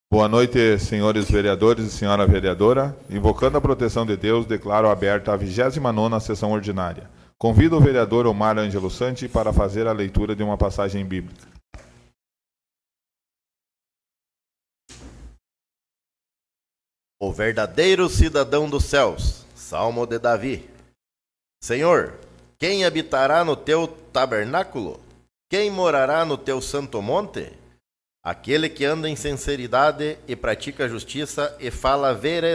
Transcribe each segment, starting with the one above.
Boa noite, senhores vereadores e senhora vereadora. Invocando a proteção de Deus, declaro aberta a 29ª sessão ordinária. Convido o vereador Omar Ângelo Santi para fazer a leitura de uma passagem bíblica. O verdadeiro cidadão dos céus, Salmo de Davi. Senhor, quem habitará no teu tabernáculo? Quem morará no teu santo monte? Aquele que anda em sinceridade e pratica justiça e fala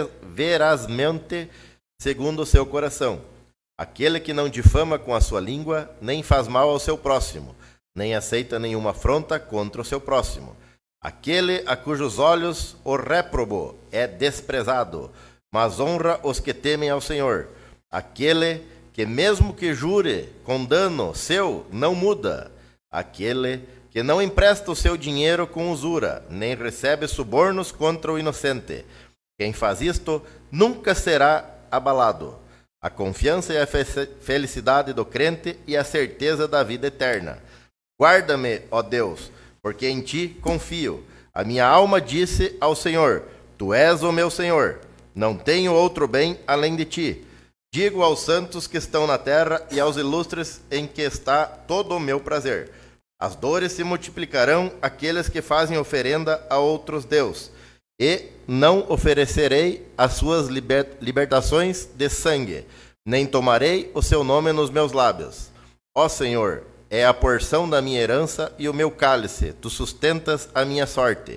verazmente segundo o seu coração. Aquele que não difama com a sua língua, nem faz mal ao seu próximo, nem aceita nenhuma afronta contra o seu próximo. Aquele a cujos olhos o réprobo é desprezado, mas honra os que temem ao Senhor. Aquele que mesmo que jure com dano seu, não muda. Aquele que não empresta o seu dinheiro com usura, nem recebe subornos contra o inocente. Quem faz isto nunca será abalado. A confiança e a felicidade do crente e a certeza da vida eterna. Guarda-me, ó Deus, porque em ti confio. A minha alma disse ao Senhor, tu és o meu Senhor. Não tenho outro bem além de ti. Digo aos santos que estão na terra e aos ilustres em que está todo o meu prazer. As dores se multiplicarão àqueles que fazem oferenda a outros deus, e não oferecerei as suas libertações de sangue, nem tomarei o seu nome nos meus lábios. Ó Senhor, é a porção da minha herança e o meu cálice, tu sustentas a minha sorte.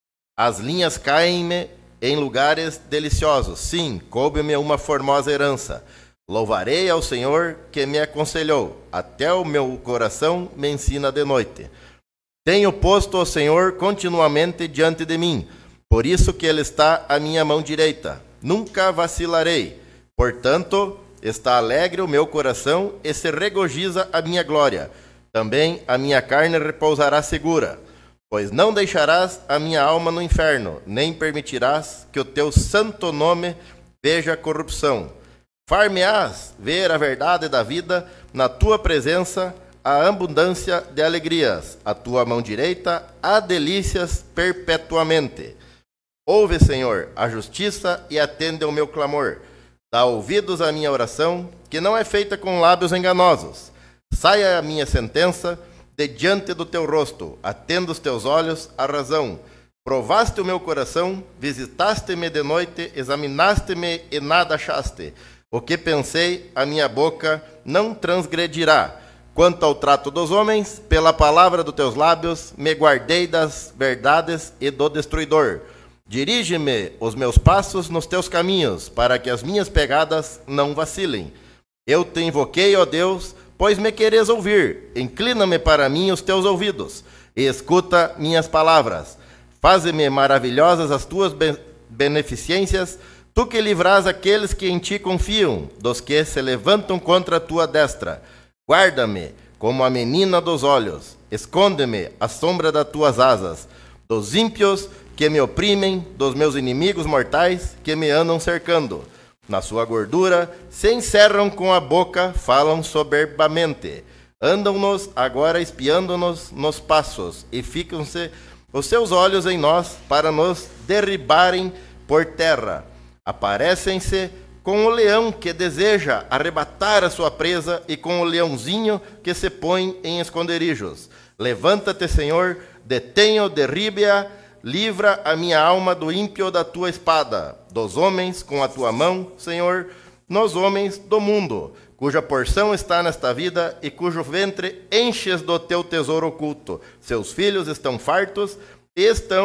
As linhas caem-me em lugares deliciosos, sim, coube-me uma formosa herança. Louvarei ao Senhor que me aconselhou, até o meu coração me ensina de noite. Tenho posto o Senhor continuamente diante de mim, por isso que Ele está à minha mão direita. Nunca vacilarei. Portanto, está alegre o meu coração e se regozija a minha glória. Também a minha carne repousará segura, pois não deixarás a minha alma no inferno, nem permitirás que o teu santo nome veja corrupção. Far-me-ás ver a verdade da vida, na tua presença a abundância de alegrias, a tua mão direita há delícias perpetuamente. Ouve, Senhor, a justiça e atende ao meu clamor. Dá ouvidos à minha oração, que não é feita com lábios enganosos. Saia a minha sentença de diante do teu rosto, atenda os teus olhos à razão. Provaste o meu coração, visitaste-me de noite, examinaste-me e nada achaste. O que pensei, a minha boca não transgredirá. Quanto ao trato dos homens, pela palavra dos teus lábios, me guardei das verdades e do destruidor. Dirige-me os meus passos nos teus caminhos, para que as minhas pegadas não vacilem. Eu te invoquei, ó Deus, pois me queres ouvir. Inclina-me para mim os teus ouvidos, e escuta minhas palavras. Faze-me maravilhosas as tuas beneficências, tu que livrás aqueles que em ti confiam, dos que se levantam contra a tua destra. Guarda-me como a menina dos olhos, esconde-me à sombra das tuas asas, dos ímpios que me oprimem, dos meus inimigos mortais que me andam cercando. Na sua gordura se encerram com a boca, falam soberbamente. Andam-nos agora espiando-nos nos passos, e ficam-se os seus olhos em nós para nos derribarem por terra. Aparecem-se com o leão que deseja arrebatar a sua presa e com o leãozinho que se põe em esconderijos. Levanta-te, Senhor, detém-o, derribe-a, livra a minha alma do ímpio da tua espada, dos homens com a tua mão, Senhor, nos homens do mundo, cuja porção está nesta vida e cujo ventre enches do teu tesouro oculto. Seus filhos estão fartos e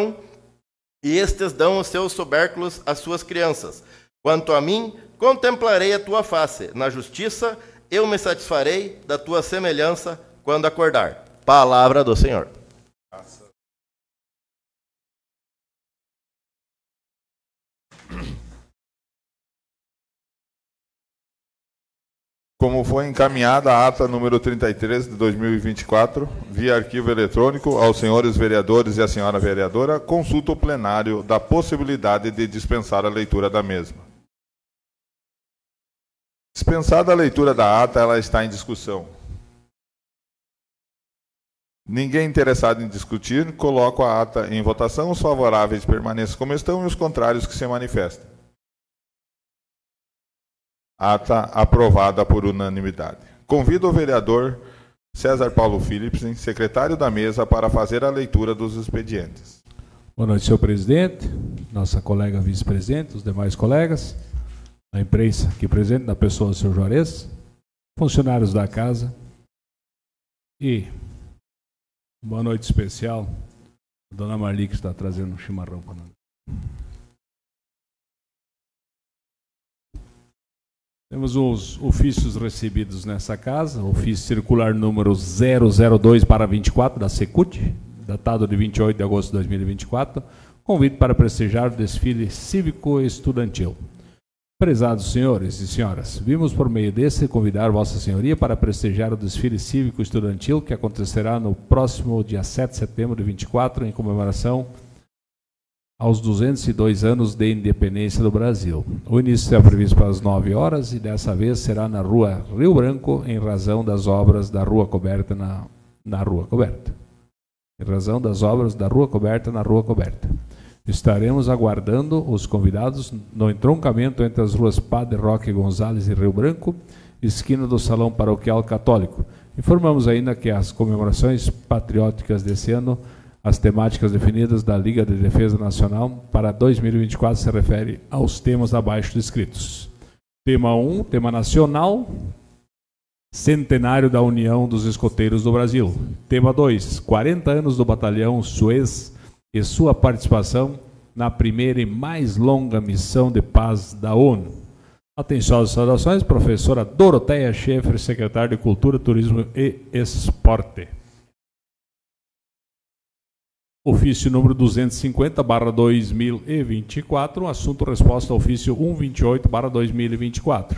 estes dão os seus tubérculos às suas crianças. Quanto a mim, contemplarei a tua face. Na justiça, eu me satisfarei da tua semelhança quando acordar. Palavra do Senhor. Como foi encaminhada a ata número 33 de 2024, via arquivo eletrônico, aos senhores vereadores e à senhora vereadora, consulta o plenário da possibilidade de dispensar a leitura da mesma. Dispensada a leitura da ata, ela está em discussão. Ninguém interessado em discutir, coloco a ata em votação. Os favoráveis permaneçam como estão e os contrários que se manifestem. Ata aprovada por unanimidade. Convido o vereador César Paulo Philipsen, secretário da mesa, para fazer a leitura dos expedientes. Boa noite, senhor presidente, nossa colega vice-presidente, os demais colegas, a imprensa aqui presente, na pessoa do senhor Juarez, funcionários da casa e boa noite especial a dona Marli, que está trazendo um chimarrão para nós. Temos os ofícios recebidos nessa casa, ofício circular número 002/24 da Secult, datado de 28 de agosto de 2024, convite para prestigiar o desfile cívico e estudantil. Prezados senhores e senhoras, vimos por meio desse convidar Vossa Senhoria para prestigiar o desfile cívico estudantil que acontecerá no próximo dia 7 de setembro de 24, em comemoração aos 202 anos de independência do Brasil. O início está previsto para as 9 horas e dessa vez será na Rua Rio Branco, em razão das obras da Rua Coberta na Rua Coberta. Em razão das obras da Rua Coberta na Rua Coberta. Estaremos aguardando os convidados no entroncamento entre as ruas Padre Roque Gonzalez e Rio Branco, esquina do Salão Paroquial Católico. Informamos ainda que as comemorações patrióticas desse ano, as temáticas definidas da Liga de Defesa Nacional para 2024 se refere aos temas abaixo descritos. Tema 1, tema nacional, Centenário da União dos Escoteiros do Brasil. Tema 2, 40 anos do Batalhão Suez e sua participação na primeira e mais longa missão de paz da ONU. Atenciosas saudações, professora Doroteia Schaeffer, secretária de Cultura, Turismo e Esporte. Ofício número 250/2024, assunto resposta ao ofício 128/2024.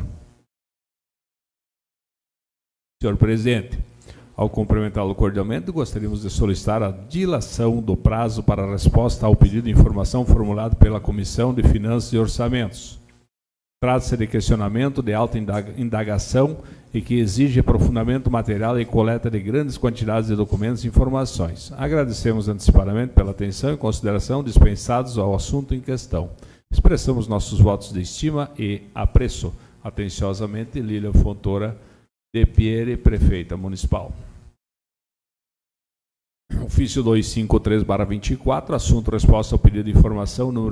Senhor presidente, ao cumprimentá-lo cordialmente, gostaríamos de solicitar a dilação do prazo para a resposta ao pedido de informação formulado pela Comissão de Finanças e Orçamentos. Trata-se de questionamento de alta indagação e que exige aprofundamento material e coleta de grandes quantidades de documentos e informações. Agradecemos antecipadamente pela atenção e consideração dispensados ao assunto em questão. Expressamos nossos votos de estima e apreço. Atenciosamente, Lília Fontoura de Pieri, prefeita municipal. Ofício 253/24, assunto resposta ao pedido de informação número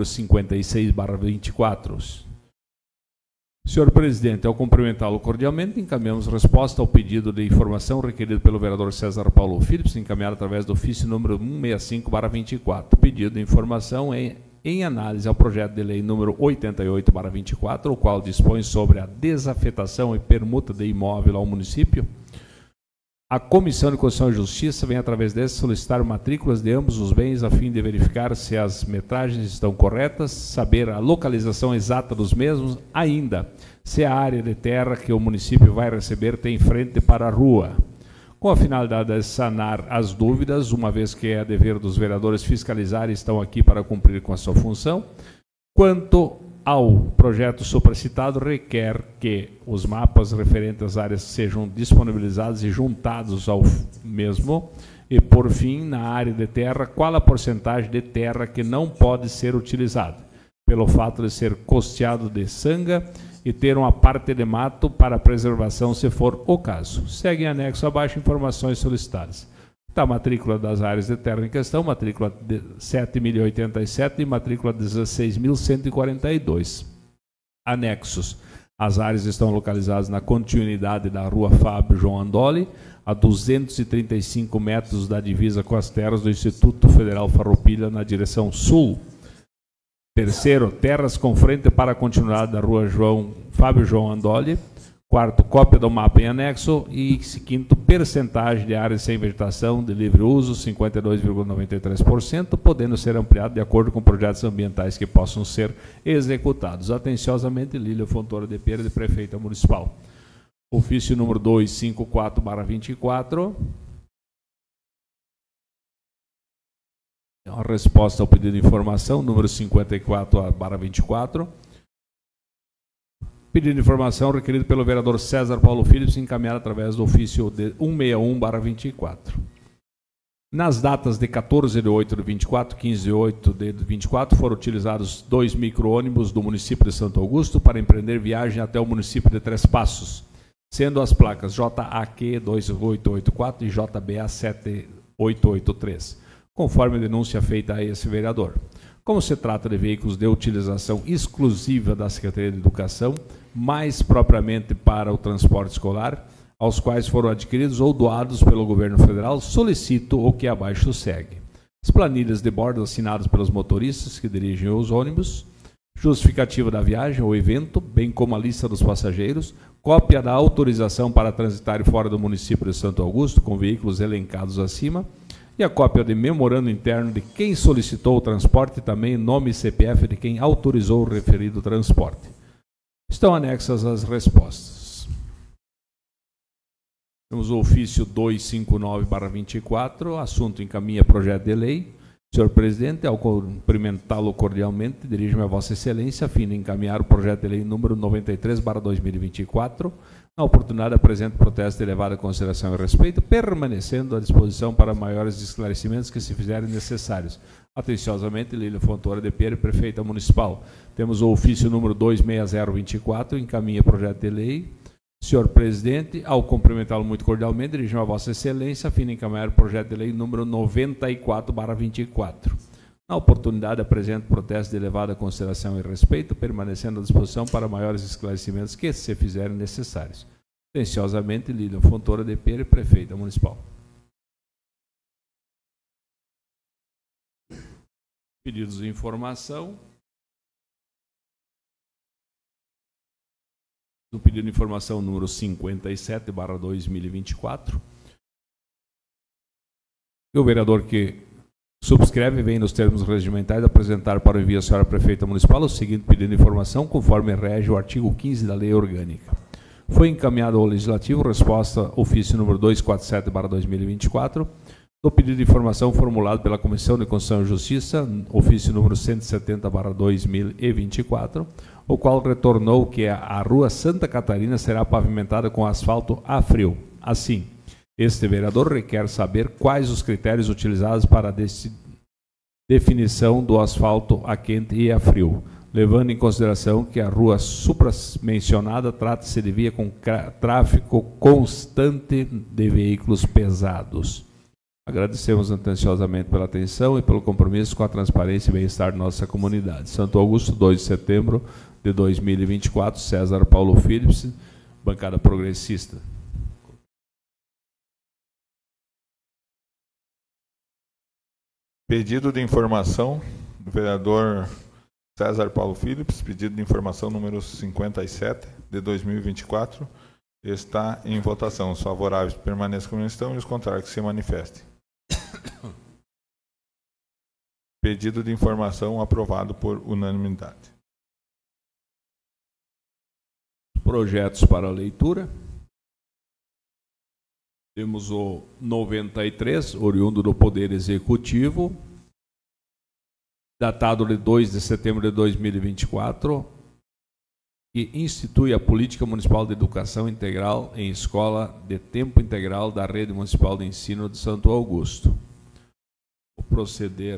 56/24. Senhor presidente, ao cumprimentá-lo cordialmente, encaminhamos resposta ao pedido de informação requerido pelo vereador César Paulo Philipsen, encaminhado através do ofício número 165/24. Pedido de informação em análise ao projeto de lei número 88/24, o qual dispõe sobre a desafetação e permuta de imóvel ao município. A Comissão de Constituição e Justiça vem, através desse, solicitar matrículas de ambos os bens a fim de verificar se as metragens estão corretas, saber a localização exata dos mesmos, ainda se a área de terra que o município vai receber tem frente para a rua. Com a finalidade de sanar as dúvidas, uma vez que é dever dos vereadores fiscalizar e estão aqui para cumprir com a sua função, quanto ao projeto supracitado, requer que os mapas referentes às áreas sejam disponibilizados e juntados ao mesmo. E, por fim, na área de terra, qual a porcentagem de terra que não pode ser utilizada, pelo fato de ser costeado de sanga e ter uma parte de mato para preservação, se for o caso. Segue em anexo abaixo informações solicitadas. Está a matrícula das áreas de terra em questão, matrícula 7.087 e matrícula 16.142. Anexos. As áreas estão localizadas na continuidade da rua Fábio João Andoli, a 235 metros da divisa com as terras do Instituto Federal Farroupilha, na direção sul. Terceiro, terras com frente para a continuidade da rua Fábio João Andoli. Quarto, cópia do mapa em anexo. E quinto, percentagem de áreas sem vegetação de livre uso, 52,93%, podendo ser ampliado de acordo com projetos ambientais que possam ser executados. Atenciosamente, Lília Fontoura de Pieri, de prefeita municipal. Ofício número 254/24. A resposta ao pedido de informação, número 54/24. Pedido de informação requerido pelo vereador César Paulo Philipsen, encaminhado através do ofício de 161/24. Nas datas de 14 de 8 de 24, 15 de 8 de 24, foram utilizados 2 micro-ônibus do município de Santo Augusto para empreender viagem até o município de Três Passos, sendo as placas JAQ 2884 e JBA 7883, conforme a denúncia feita a esse vereador. Como se trata de veículos de utilização exclusiva da Secretaria de Educação, mais propriamente para o transporte escolar, aos quais foram adquiridos ou doados pelo governo federal, solicito o que abaixo segue. As planilhas de bordo assinadas pelos motoristas que dirigem os ônibus, justificativa da viagem ou evento, bem como a lista dos passageiros, cópia da autorização para transitar fora do município de Santo Augusto, com veículos elencados acima, e a cópia de memorando interno de quem solicitou o transporte e também nome e CPF de quem autorizou o referido transporte. Estão anexas as respostas. Temos o ofício 259/24, assunto encaminha projeto de lei. Senhor presidente, ao cumprimentá-lo cordialmente, dirijo-me a Vossa Excelência a fim de encaminhar o projeto de lei número 93/2024. Na oportunidade, apresento protesto de elevada consideração e respeito, permanecendo à disposição para maiores esclarecimentos que se fizerem necessários. Atenciosamente, Lília Fontoura de Pierre, prefeita municipal. Temos o ofício número 26024, encaminha projeto de lei. Senhor presidente, ao cumprimentá-lo muito cordialmente, dirijo-me a Vossa Excelência a fim de encaminhar o projeto de lei número 94/24. Na oportunidade, apresento protesto de elevada consideração e respeito, permanecendo à disposição para maiores esclarecimentos que se fizerem necessários. Atenciosamente, Lília Fontoura de Pere, prefeita municipal. Pedidos de informação. No pedido de informação número 57/2024. O vereador que subscreve vem nos termos regimentais apresentar para o envio à senhora prefeita municipal o seguinte pedido de informação, conforme rege o artigo 15 da lei orgânica. Foi encaminhado ao Legislativo resposta ofício número 247/2024 do pedido de informação formulado pela Comissão de Constituição e Justiça, ofício número 170/2024, o qual retornou que a rua Santa Catarina será pavimentada com asfalto a frio. Assim, este vereador requer saber quais os critérios utilizados para a definição do asfalto a quente e a frio, levando em consideração que a rua supramencionada trata-se de via com tráfego constante de veículos pesados. Agradecemos atenciosamente pela atenção e pelo compromisso com a transparência e bem-estar de nossa comunidade. Santo Augusto, 2 de setembro de 2024, César Paulo Philips, bancada progressista. Pedido de informação do vereador César Paulo Philips, pedido de informação número 57 de 2024, está em votação. Os favoráveis permaneçam como estão e os contrários que se manifestem. Pedido de informação aprovado por unanimidade. Projetos para leitura. Temos o 93, oriundo do Poder Executivo, datado de 2 de setembro de 2024, que institui a Política Municipal de Educação Integral em escola de tempo integral da Rede Municipal de Ensino de Santo Augusto. Vou proceder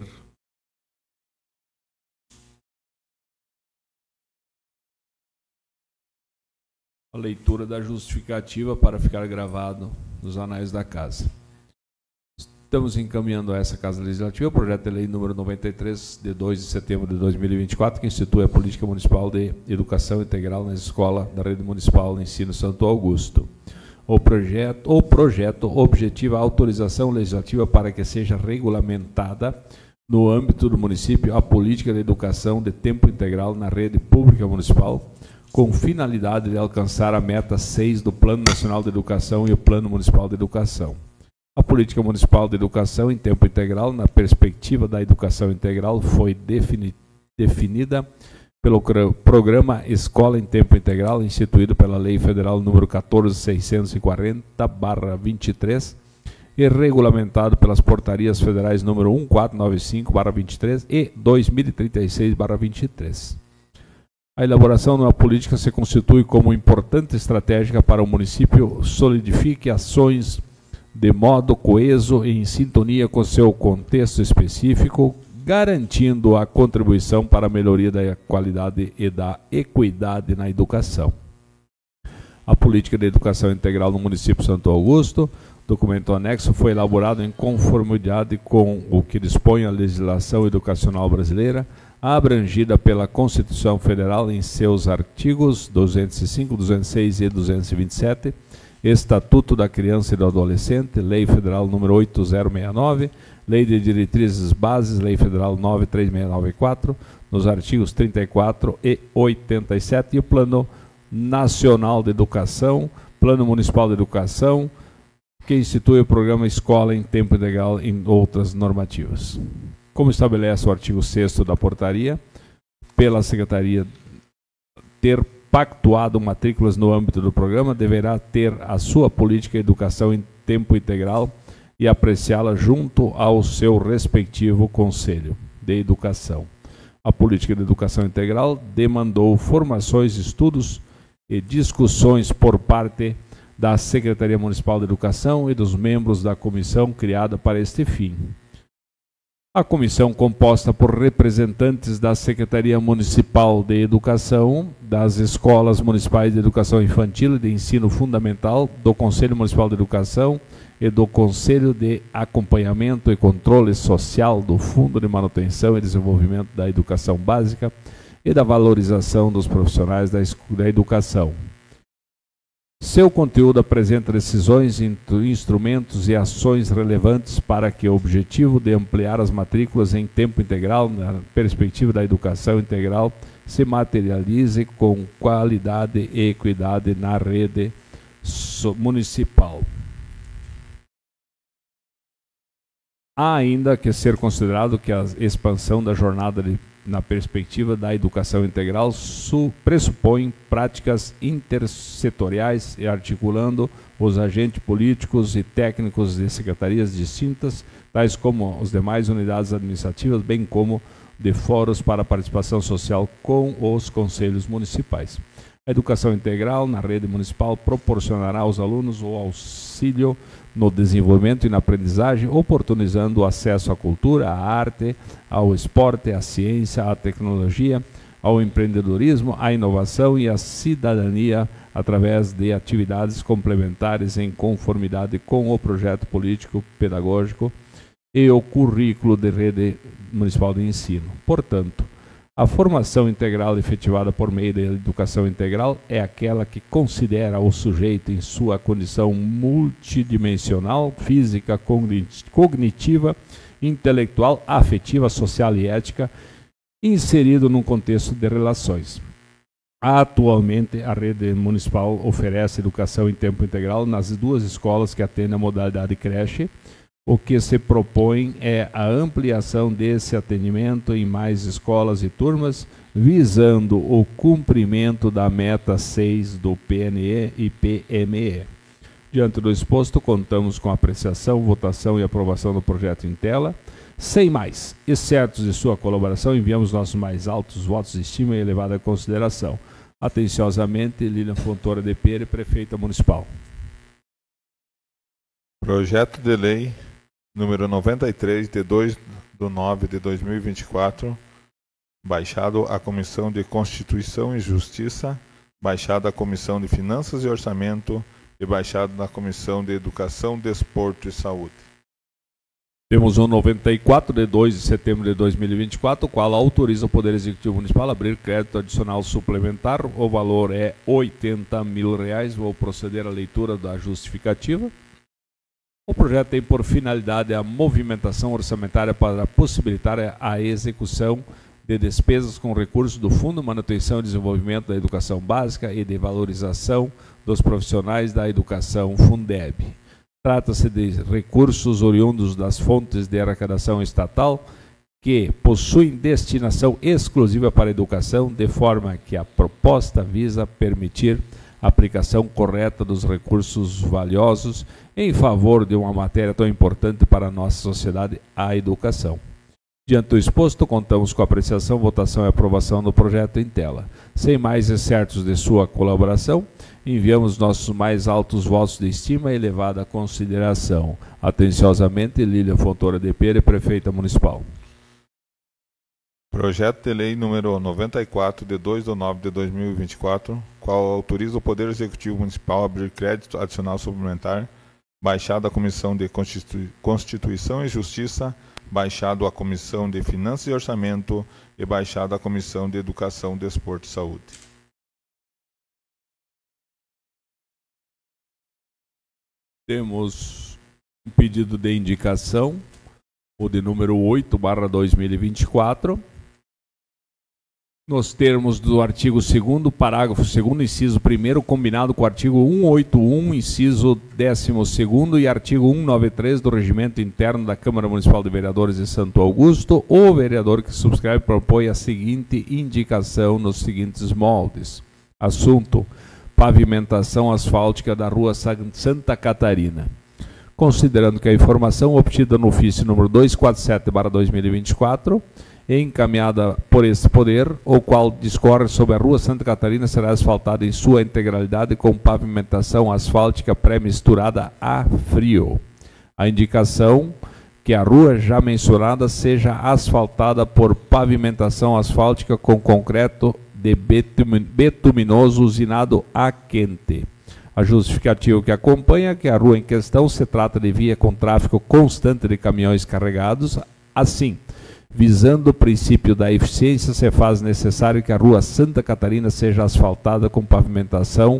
a leitura da justificativa para ficar gravado nos anais da Casa. Estamos encaminhando a essa Casa Legislativa o projeto de lei número 93, de 2 de setembro de 2024, que institui a Política Municipal de Educação Integral na Escola da Rede Municipal de Ensino Santo Augusto. O projeto objetiva a autorização legislativa para que seja regulamentada no âmbito do município a política de educação de tempo integral na rede pública municipal, com finalidade de alcançar a meta 6 do Plano Nacional de Educação e o Plano Municipal de Educação. A Política Municipal de Educação em Tempo Integral, na perspectiva da educação integral, foi definida pelo Programa Escola em Tempo Integral, instituído pela Lei Federal número 14.640/23 e regulamentado pelas Portarias Federais número 1495/23 e 2036/23. A elaboração de uma política se constitui como importante estratégia para o município solidifique ações de modo coeso e em sintonia com seu contexto específico, garantindo a contribuição para a melhoria da qualidade e da equidade na educação. A política de educação integral no município de Santo Augusto, documento anexo, foi elaborado em conformidade com o que dispõe a legislação educacional brasileira, abrangida pela Constituição Federal em seus artigos 205, 206 e 227, Estatuto da Criança e do Adolescente, Lei Federal número 8069, Lei de Diretrizes Bases, Lei Federal 93694, nos artigos 34 e 87, e o Plano Nacional de Educação, Plano Municipal de Educação, que institui o programa Escola em Tempo Integral em outras normativas. Como estabelece o artigo 6º da portaria, pela Secretaria ter pactuado matrículas no âmbito do programa, deverá ter a sua política de educação em tempo integral e apreciá-la junto ao seu respectivo Conselho de Educação. A política de educação integral demandou formações, estudos e discussões por parte da Secretaria Municipal de Educação e dos membros da comissão criada para este fim. A comissão, composta por representantes da Secretaria Municipal de Educação, das Escolas Municipais de Educação Infantil e de Ensino Fundamental, do Conselho Municipal de Educação e do Conselho de Acompanhamento e Controle Social do Fundo de Manutenção e Desenvolvimento da Educação Básica e da Valorização dos Profissionais da Educação. Seu conteúdo apresenta decisões, instrumentos e ações relevantes para que o objetivo de ampliar as matrículas em tempo integral na perspectiva da educação integral se materialize com qualidade e equidade na rede municipal. Há ainda que ser considerado que a expansão da jornada na perspectiva da educação integral pressupõe práticas intersetoriais e articulando os agentes políticos e técnicos de secretarias distintas, tais como as demais unidades administrativas, bem como de fóruns para participação social com os conselhos municipais. A educação integral na rede municipal proporcionará aos alunos o auxílio no desenvolvimento e na aprendizagem, oportunizando o acesso à cultura, à arte, ao esporte, à ciência, à tecnologia, ao empreendedorismo, à inovação e à cidadania através de atividades complementares em conformidade com o projeto político, pedagógico e o currículo de rede municipal de ensino. Portanto, a formação integral efetivada por meio da educação integral é aquela que considera o sujeito em sua condição multidimensional, física, cognitiva, intelectual, afetiva, social e ética, inserido num contexto de relações. Atualmente, a rede municipal oferece educação em tempo integral nas duas escolas que atendem a modalidade creche. O que se propõe é a ampliação desse atendimento em mais escolas e turmas, visando o cumprimento da meta 6 do PNE e PME. Diante do exposto, contamos com a apreciação, votação e aprovação do projeto em tela. Sem mais, e certos de sua colaboração, enviamos nossos mais altos votos de estima e elevada consideração. Atenciosamente, Lilian Fontoura de Pere, Prefeita Municipal. Projeto de Lei número 93, de 2/9/2024, baixado à Comissão de Constituição e Justiça, baixado à Comissão de Finanças e Orçamento e baixado na Comissão de Educação, Desporto e Saúde. Temos um 94, de 2 de setembro de 2024, o qual autoriza o Poder Executivo Municipal a abrir crédito adicional suplementar. O valor é R$80 mil. Vou proceder à leitura da justificativa. O projeto tem por finalidade a movimentação orçamentária para possibilitar a execução de despesas com recursos do Fundo de Manutenção e Desenvolvimento da Educação Básica e de Valorização dos Profissionais da Educação, Fundeb. Trata-se de recursos oriundos das fontes de arrecadação estatal que possuem destinação exclusiva para a educação, de forma que a proposta visa permitir a aplicação correta dos recursos valiosos em favor de uma matéria tão importante para a nossa sociedade, a educação. Diante do exposto, contamos com a apreciação, votação e aprovação do projeto em tela. Sem mais excertos de sua colaboração, enviamos nossos mais altos votos de estima e elevada consideração. Atenciosamente, Lília Fontoura de Pera, Prefeita Municipal. Projeto de Lei número 94, de 2/9/2024, qual autoriza o Poder Executivo Municipal a abrir crédito adicional suplementar, baixado à Comissão de Constituição e Justiça, baixado à Comissão de Finanças e Orçamento e baixado à Comissão de Educação, Desporto e Saúde. Temos um pedido de indicação, o de número 8/2024. Nos termos do artigo 2º, parágrafo 2º, inciso 1º, combinado com o artigo 181, inciso 12º e artigo 193 do Regimento Interno da Câmara Municipal de Vereadores de Santo Augusto, o vereador que subscreve propõe a seguinte indicação nos seguintes moldes. Assunto: pavimentação asfáltica da Rua Santa Catarina. Considerando que a informação obtida no ofício número 247/2024 encaminhada por esse poder, o qual discorre sobre a Rua Santa Catarina, será asfaltada em sua integralidade com pavimentação asfáltica pré-misturada a frio. A indicação que a rua já mencionada seja asfaltada por pavimentação asfáltica com concreto de betuminoso usinado a quente. A justificativa que acompanha que a rua em questão se trata de via com tráfego constante de caminhões carregados. Assim, visando o princípio da eficiência, se faz necessário que a Rua Santa Catarina seja asfaltada com pavimentação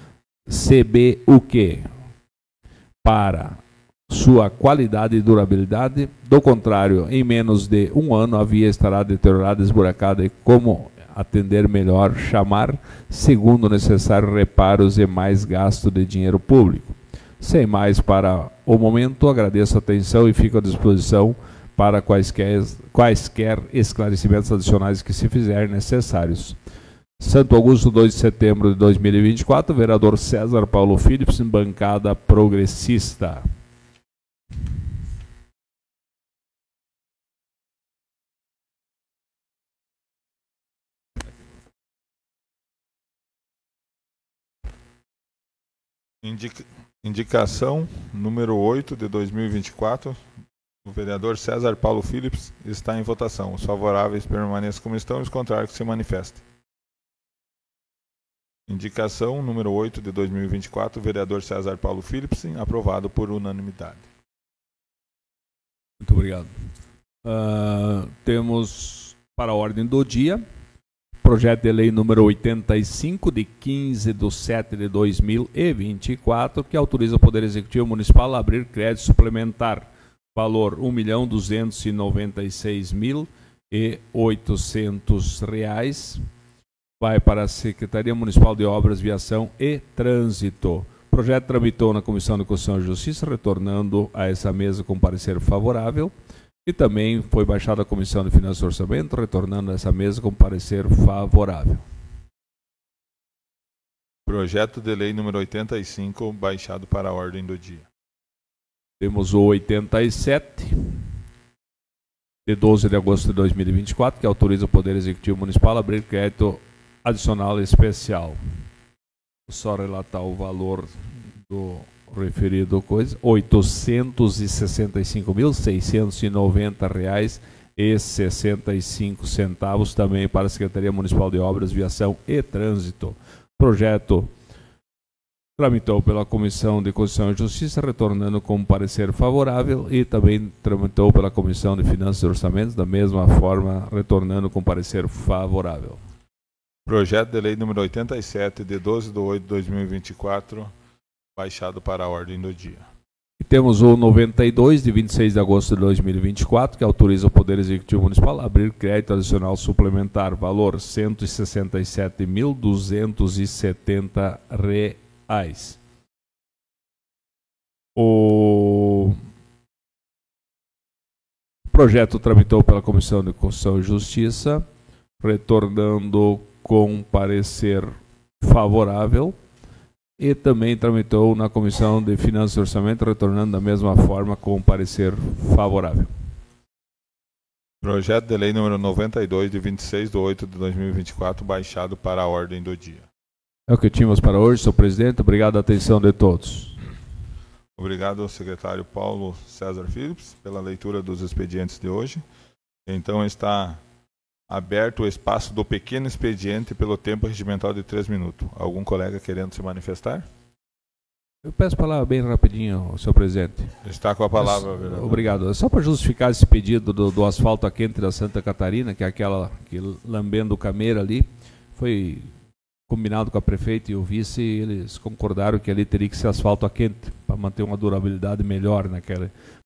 CBUQ para sua qualidade e durabilidade. Do contrário, em menos de um ano a via estará deteriorada, esburacada e como atender melhor, chamar, segundo necessário, reparos e mais gasto de dinheiro público. Sem mais para o momento, agradeço a atenção e fico à disposição para quaisquer esclarecimentos adicionais que se fizerem necessários. Santo Augusto, 2 de setembro de 2024, vereador César Paulo Philips, bancada progressista. Indicação número 8 de 2024. O vereador César Paulo Philips está em votação. Os favoráveis permaneçam como estão e os contrários que se manifestem. Indicação número 8 de 2024, vereador César Paulo Philips, aprovado por unanimidade. Muito obrigado. Temos para a ordem do dia, projeto de lei número 85, de 15/7/2024, que autoriza o Poder Executivo Municipal a abrir crédito suplementar. Valor R$ 1.296.800. Vai para a Secretaria Municipal de Obras, Viação e Trânsito. O projeto tramitou na Comissão de Constituição e Justiça, retornando a essa mesa com parecer favorável. E também foi baixado à Comissão de Finanças e Orçamento, retornando a essa mesa com parecer favorável. Projeto de lei número 85, baixado para a ordem do dia. Temos o 87, de 12 de agosto de 2024, que autoriza o Poder Executivo Municipal a abrir crédito adicional especial. Vou só relatar o valor do referido coisa: R$ 865.690,65, também para a Secretaria Municipal de Obras, Viação e Trânsito. Projeto tramitou pela Comissão de Constituição e Justiça, retornando com parecer favorável, e também tramitou pela Comissão de Finanças e Orçamentos, da mesma forma, retornando com parecer favorável. Projeto de lei número 87, de 12/8/2024, baixado para a ordem do dia. E temos o 92, de 26 de agosto de 2024, que autoriza o Poder Executivo Municipal a abrir crédito adicional suplementar, valor R$ 167.270. O projeto tramitou pela Comissão de Constituição e Justiça, retornando com parecer favorável, e também tramitou na Comissão de Finanças e Orçamento, retornando da mesma forma com parecer favorável. Projeto de lei número 92, de 26/8/2024, baixado para a ordem do dia. É o que tínhamos para hoje, senhor presidente. Obrigado a atenção de todos. Obrigado ao secretário Paulo César Philips pela leitura dos expedientes de hoje. Então está aberto o espaço do pequeno expediente pelo tempo regimental de 3 minutos. Algum colega querendo se manifestar? Eu peço a palavra bem rapidinho, senhor presidente. Está com a palavra, vereador. Obrigado. Só para justificar esse pedido do asfalto a quente da Santa Catarina, que é aquela que lambendo o Cameira ali, foi combinado com a prefeita e o vice, e eles concordaram que ali teria que ser asfalto a quente, para manter uma durabilidade melhor naquela.